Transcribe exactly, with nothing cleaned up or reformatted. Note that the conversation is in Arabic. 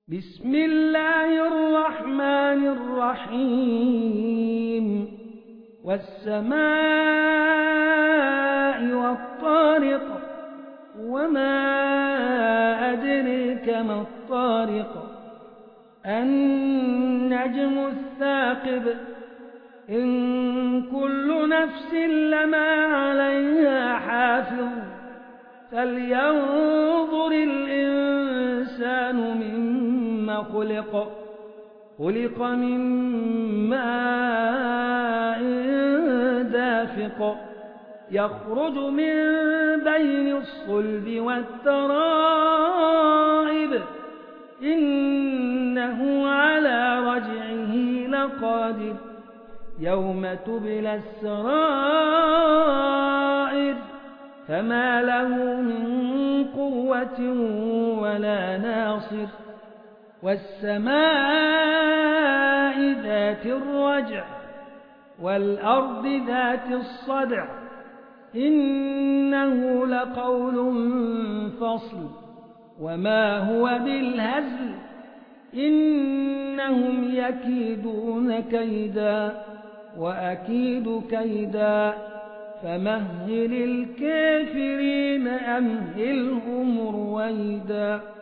بسم الله الرحمن الرحيم والسماء والطارق وما أدريك ما الطارق النجم الثاقب إن كل نفس لما عليها حافظ فلينظر الإنسان مما خلق خلق من ماء دافق يخرج من بين الصلب والترائب إنه على رجعه لقادر يوم تبلى السرائر فما له من قوة ولا ناصر والسماء ذات الرجع والأرض ذات الصدع إنه لقول فصل وما هو بالهزل إنهم يكيدون كيدا وأكيد كيدا فمهل الكافرين أمهلهم رويدا.